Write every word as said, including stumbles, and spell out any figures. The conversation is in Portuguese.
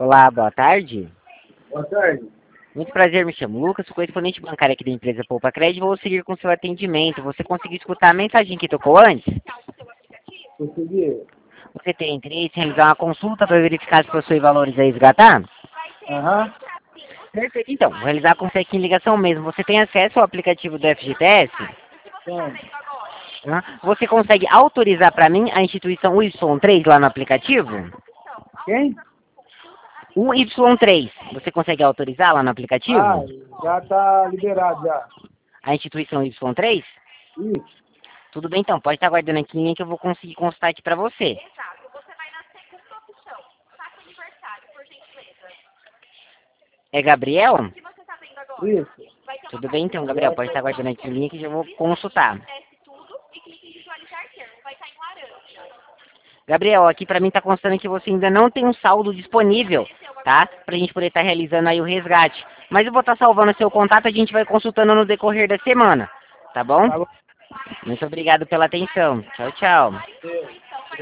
Olá, boa tarde. Boa tarde. Muito prazer, me chamo Lucas, sou correspondente bancário aqui da empresa Poupa Crédito. Vou seguir com seu atendimento. Você conseguiu escutar a mensagem que tocou antes? Consegui? Você tem interesse em realizar uma consulta para verificar se possui valores a resgatar? Aham. Perfeito, então. Vou realizar com você aqui em ligação mesmo. Você tem acesso ao aplicativo do F G T S? Tem. Hã? Você consegue autorizar para mim a instituição U Y três lá no aplicativo? Quem? O Y três, você consegue autorizar lá no aplicativo? Ah, já tá liberado já. A instituição Y três? Isso. Tudo bem então, pode estar aguardando aqui em linha que eu vou conseguir consultar aqui para você. É Gabriel? Isso. Tudo bem então, Gabriel, pode estar aguardando aqui em linha que eu vou consultar. Gabriel, aqui para mim está constando que você ainda não tem um saldo disponível, tá? Pra gente poder estar realizando aí o resgate. Mas eu vou estar salvando seu contato, a gente vai consultando no decorrer da semana, tá bom? Tá bom. Muito obrigado pela atenção. Tchau, tchau.